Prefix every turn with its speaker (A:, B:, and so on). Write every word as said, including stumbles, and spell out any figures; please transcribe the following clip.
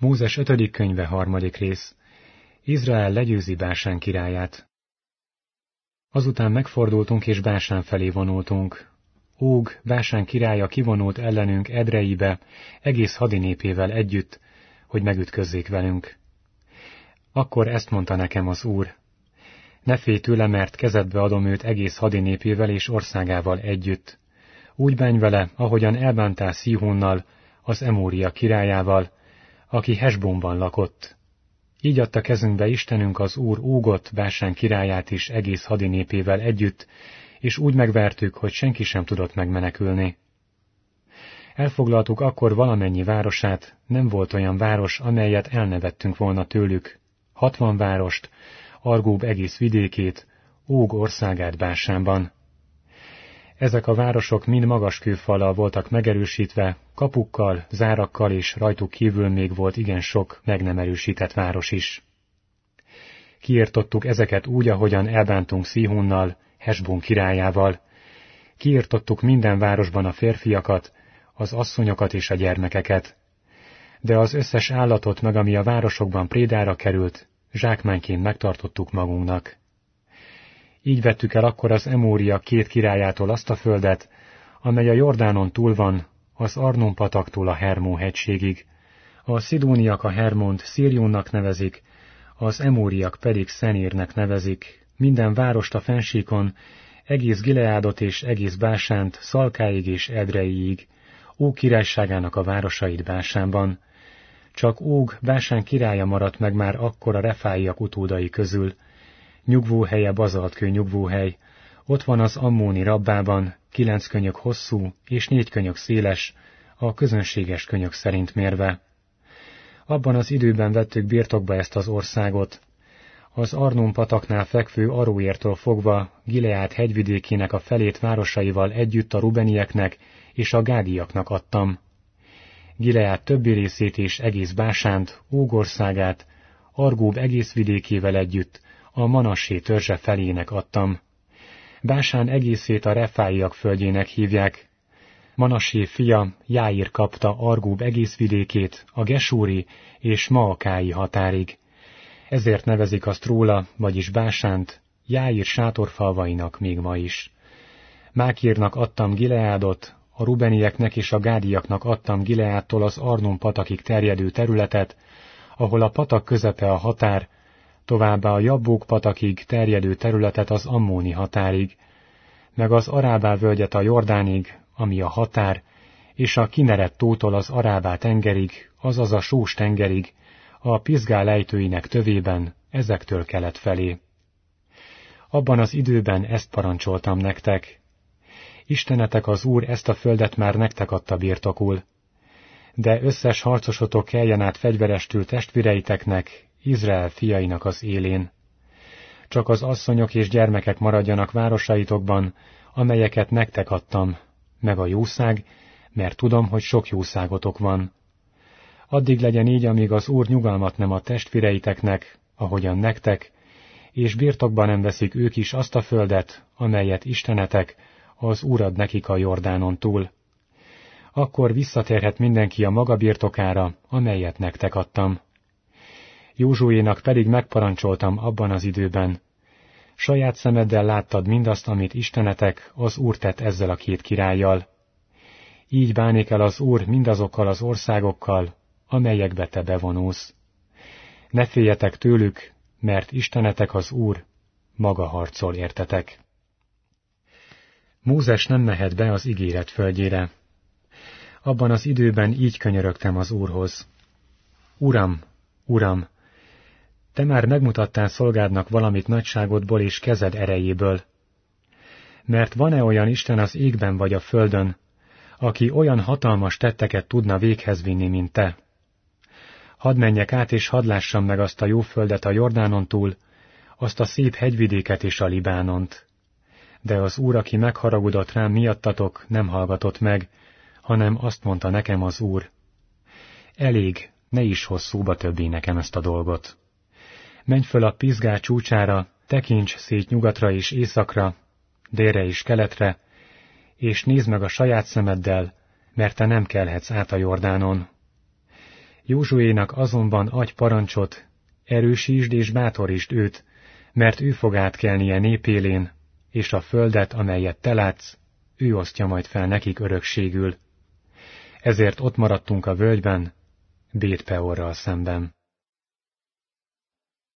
A: Mózes ötödik könyve harmadik rész. Izrael legyőzi Básán királyát. Azután megfordultunk és Básán felé vonultunk. Óg, Básán királya kivonult ellenünk Edreibe, egész hadinépével együtt, hogy megütközzék velünk. Akkor ezt mondta nekem az Úr: ne félj tőle, mert kezedbe adom őt egész hadinépével és országával együtt. Úgy bánj vele, ahogyan elbántál Szihónnal, az Emória királyával, aki Hesbónban lakott. Így adta kezünkbe Istenünk az Úr Ógot, Básán királyát is egész hadinépével együtt, és úgy megvertük, hogy senki sem tudott megmenekülni. Elfoglaltuk akkor valamennyi városát, nem volt olyan város, amelyet elnevettünk volna tőlük. Hatvan várost, Argób egész vidékét, Óg országát Básánban. Ezek a városok mind magas kőfallal voltak megerősítve, kapukkal, zárakkal, és rajtuk kívül még volt igen sok meg nem erősített város is. Kiirtottuk ezeket úgy, ahogyan elbántunk Szihónnal, Hesbón királyával. Kiirtottuk minden városban a férfiakat, az asszonyokat és a gyermekeket. De az összes állatot meg, ami a városokban prédára került, zsákmányként megtartottuk magunknak. Így vettük el akkor az Emória két királyától azt a földet, amely a Jordánon túl van, az Arnon pataktól a Hermón hegységig. A szidóniak a Hermont Szírjónnak nevezik, az emóriak pedig Szenírnek nevezik, minden várost a fensíkon, egész Gileádot és egész Básánt, Szalkáig és Edreiig, Óg királyságának a városait Básánban. Csak Óg, Básán királya maradt meg már akkor a refáiak utódai közül. Nyugvóhelye bazaltkő nyugvóhely, ott van az Ammóni Rabbában, kilenc könyök hosszú és négy könyök széles, a közönséges könyök szerint mérve. Abban az időben vettük birtokba ezt az országot. Az Arnón pataknál fekvő Aróértől fogva Gileád hegyvidékének a felét városaival együtt a rubenieknek és a gádiaknak adtam. Gileád többi részét és egész Básánt, Óg országát, Argób egész vidékével együtt a Manassé törzse felének adtam. Básán egészét a refáiak földjének hívják. Manassé fia Jáír kapta Argób egész vidékét a gesúri és maakái határig. Ezért nevezik azt róla, vagyis Básánt, Jáír sátorfalvainak még ma is. Mákírnak adtam Gileádot, a rubenieknek és a gádiaknak adtam Gileádtól az Arnon patakig terjedő területet, ahol a patak közepe a határ, továbbá a Jabbók patakig terjedő területet az Ammóni határig, meg az Arábá völgyet a Jordánig, ami a határ, és a Kineret tótól az Arábá tengerig, azaz a Sós tengerig, a Pizgá lejtőinek tövében, ezektől kelet felé. Abban az időben ezt parancsoltam nektek. Istenetek az Úr ezt a földet már nektek adta birtokul. De összes harcosotok keljen át fegyverestül testvéreiteknek, Izrael fiainak az élén. Csak az asszonyok és gyermekek maradjanak városaitokban, amelyeket nektek adtam, meg a jószág, mert tudom, hogy sok jószágotok van. Addig legyen így, amíg az Úr nyugalmat nem ad testvéreiteknek, ahogyan nektek, és birtokban nem veszik ők is azt a földet, amelyet Istenetek, az Úr ad nekik a Jordánon túl. Akkor visszatérhet mindenki a maga birtokára, amelyet nektek adtam. Józsuénak pedig megparancsoltam abban az időben. Saját szemeddel láttad mindazt, amit Istenetek, az Úr tett ezzel a két királlyal. Így bánik el az Úr mindazokkal az országokkal, amelyekbe te bevonulsz. Ne féljetek tőlük, mert Istenetek az Úr maga harcol értetek. Mózes nem mehet be az ígéret földjére. Abban az időben így könyörögtem az Úrhoz. Uram, Uram, te már megmutattál szolgádnak valamit nagyságodból és kezed erejéből. Mert van-e olyan Isten az égben vagy a földön, aki olyan hatalmas tetteket tudna véghez vinni, mint te? Hadd menjek át, és hadd lássam meg azt a jó földet a Jordánon túl, azt a szép hegyvidéket és a Libánont. De az Úr, aki megharagudott rám miattatok, nem hallgatott meg, hanem azt mondta nekem az Úr: elég, ne is hozz szóba többé nekem ezt a dolgot. Menj föl a Pizgá csúcsára, tekints szét nyugatra és északra, délre és keletre, és nézd meg a saját szemeddel, mert te nem kelhetsz át a Jordánon. Józsuénak azonban adj parancsot, erősítsd és bátorítsd őt, mert ő fog átkelnie népélén, és a földet, amelyet te látsz, ő osztja majd fel nekik örökségül. Ezért ott maradtunk a völgyben, Bét-peorral szemben.